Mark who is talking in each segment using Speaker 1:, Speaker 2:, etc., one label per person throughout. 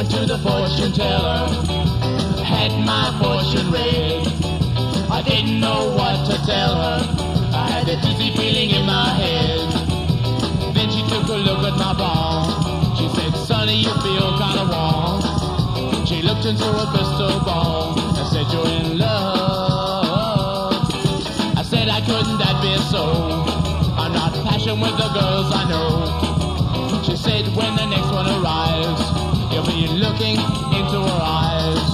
Speaker 1: went to the fortune teller, had my fortune read. I didn't know what to tell her, I had a dizzy feeling in my head. Then she took a look at my palm, she said, "Sonny, you feel kinda warm." She looked into a crystal ball and said, "You're in love." I said, "I couldn't that be so? I'm not passionate with the girls I know." She said, "When the next one arrives, you'll be looking into her eyes."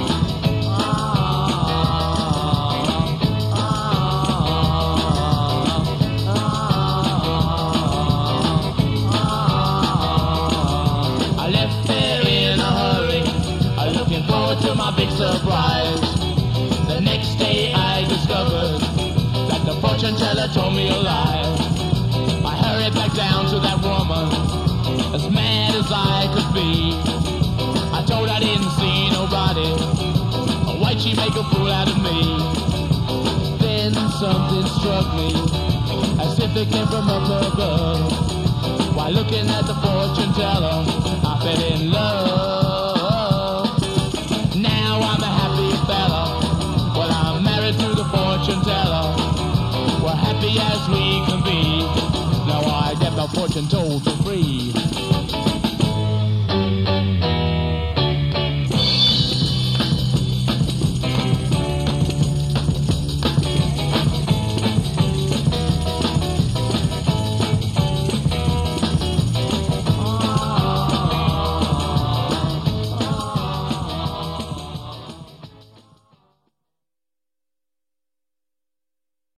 Speaker 1: I left there in a hurry, looking forward to my big surprise. The next day I discovered that the fortune teller told me a lie. I hurried back down to that woman, as mad as I could be. I told her I didn't see nobody, why'd she make a fool out of me? Then something struck me, as if it came from up above. While looking at the fortune teller, I fell in love. Now I'm a happy fella, well I'm married to the fortune teller. We're happy as we can be, now I get the fortune told